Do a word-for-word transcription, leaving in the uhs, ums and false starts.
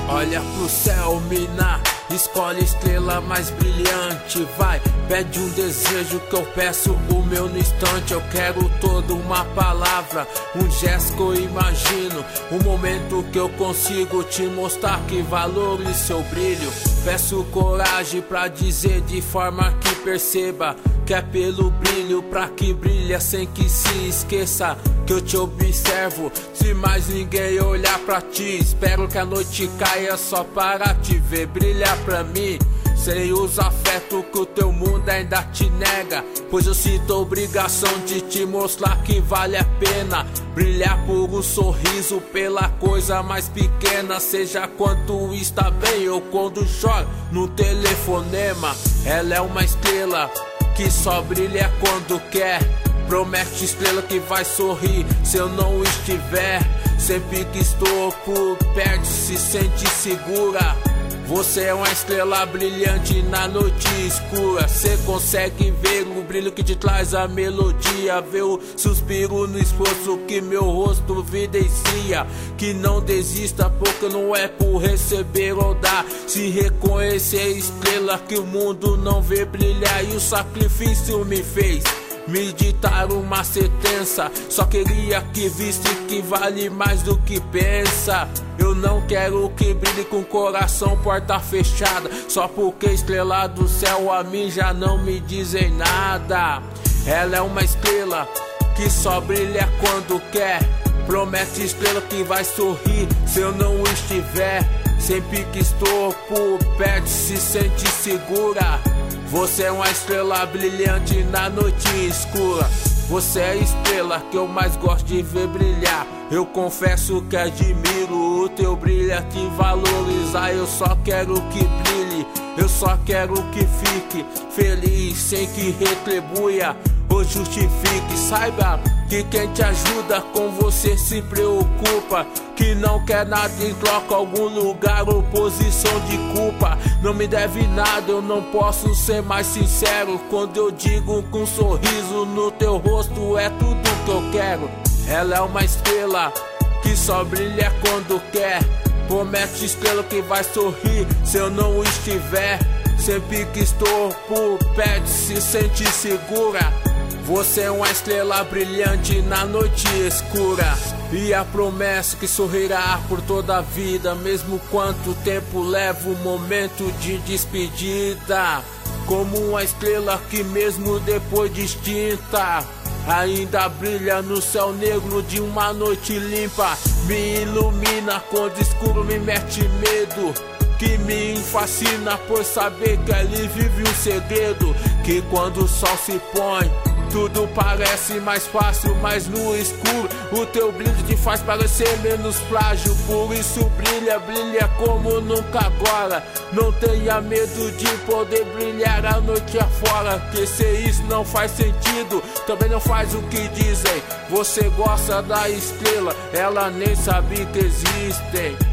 Olha pro céu, mina, escolhe estrela mais brilhante. Vai, pede um desejo que eu peço o meu no instante. Eu quero toda uma palavra, um gesto que eu imagino, um momento que eu consigo te mostrar que valorize seu brilho. Peço coragem pra dizer de forma que perceba que é pelo brilho, pra que brilha sem que se esqueça que eu te observo. Se mais ninguém olhar pra ti, espero que a noite caia só para te ver brilhar pra mim. Sem os afetos que o teu mundo ainda te nega, pois eu sinto a obrigação de te mostrar que vale a pena brilhar por um sorriso, pela coisa mais pequena, seja quanto está bem ou quando chora no telefonema. Ela é uma estrela que só brilha quando quer, promete estrela que vai sorrir se eu não estiver. Sempre que estou por perto se sente segura. Você é uma estrela brilhante na noite escura. Cê consegue ver o brilho que te traz a melodia, ver o suspiro no esforço que meu rosto evidencia. Que não desista porque não é por receber ou dar, se reconhecer estrela que o mundo não vê brilhar. E o sacrifício me fez meditar uma sentença, só queria que visse que vale mais do que pensa. Eu não quero que brilhe com coração porta fechada, só porque estrela do céu a mim já não me dizem nada. Ela é uma estrela que só brilha quando quer, promete estrela que vai sorrir se eu não estiver. Sempre que estou por perto se sente segura. Você é uma estrela brilhante na noite escura. Você é a estrela que eu mais gosto de ver brilhar. Eu confesso que admiro o teu brilho, te valorizar. Eu só quero que brilhe, eu só quero que fique feliz sem que retribua ou justifique. Saiba que quem te ajuda com você se preocupa, que não quer nada em troca, algum lugar ou posição de culpa. Não me deve nada, eu não posso ser mais sincero quando eu digo que um sorriso no teu rosto é tudo que eu quero. Ela é uma estrela que só brilha quando quer, promete estrela que vai sorrir se eu não estiver. Sempre que estou por perto se sente segura. Você é uma estrela brilhante na noite escura, e a promessa que sorrirá por toda a vida, mesmo quanto tempo leva o momento de despedida. Como uma estrela que mesmo depois de extinta ainda brilha no céu negro de uma noite limpa. Me ilumina quando escuro me mete medo, que me fascina por saber que ali vive um segredo. Que quando o sol se põe tudo parece mais fácil, mas no escuro o teu brilho te faz parecer menos frágil. Por isso brilha, brilha como nunca agora. Não tenha medo de poder brilhar a noite afora, que se isso não faz sentido, também não faz o que dizem. Você gosta da estrela, ela nem sabe que existem.